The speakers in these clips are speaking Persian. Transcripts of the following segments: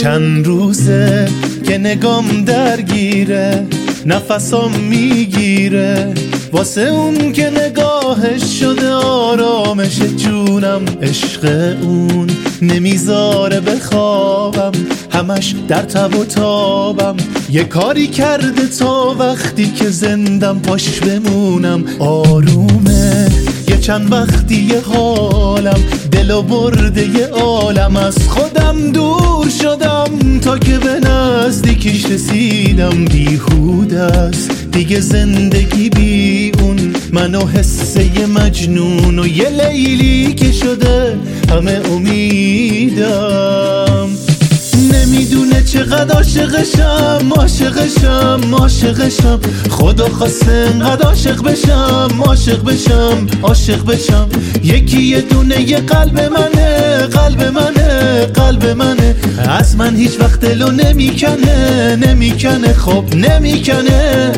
چند روزه که نگام درگیره، نفسام میگیره واسه اون که نگاهش شده آرامش جونم. عشق اون نمیذاره بخوابم، همش در تب و تابم. یه کاری کرده تا وقتی که زندم پاش بمونم. آرومه یه چند وقتی یه حالم، دلو برده یه عالم. از خودم دور شدم تا که به نزدیکیش رسیدم. بیهوده است دیگه زندگی بی اون، منو حسه مجنون و یه لیلی که شده همه امیدم. نمیدونه چقدر عاشقشم، عاشقشم، عاشقشم. خدا خواسته انقدر عاشق بشم، عاشق بشم، عاشق بشم. یکی یه دونه یه قلب منه، قلب منه، قلب منه. از من هیچ وقت دلو نمیکنه، نمیکنه، خب نمیکنه.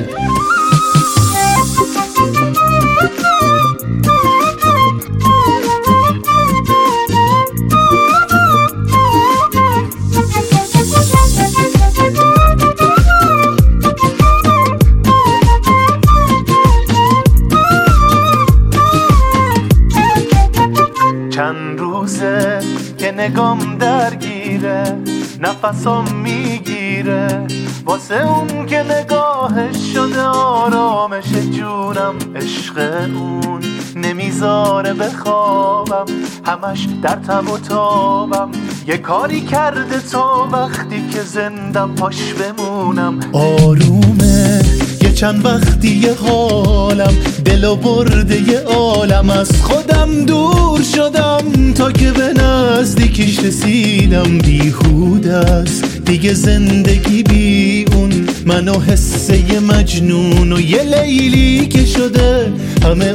چند روزه که نگام درگیره، نفسام میگیره واسه اون که نگاهش شده آرامش جونم. عشق اون نمیذاره بخوابم، همش در تب و تابم. یه کاری کرده تا وقتی که زندم پاش بمونم. آرومه یه چند وقتی یه حالم، دلو برده یه عالم. از خودم دور شدم تا که به نزدیکیش رسیدم. بیهوده است دیگه زندگی بی اون، منو حسه مجنون و یه لیلی که شده همه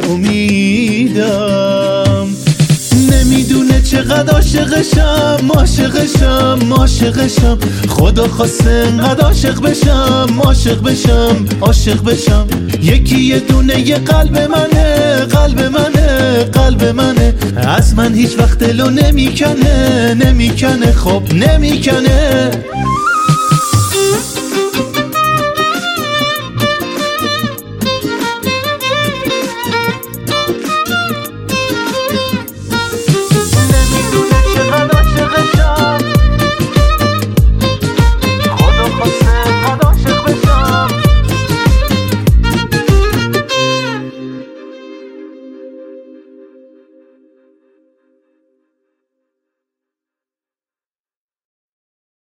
امیدم. نمیدونه چقدر عاشقشم، عاشقشم، عاشقشم. خدا خواسته انقدر عاشق بشم، عاشق بشم، عاشق بشم. یکی یه دونه یه قلب منه، قلب منه، قلب منه. از من هیچ وقت دلو نمیکنه، نمیکنه، خب نمیکنه.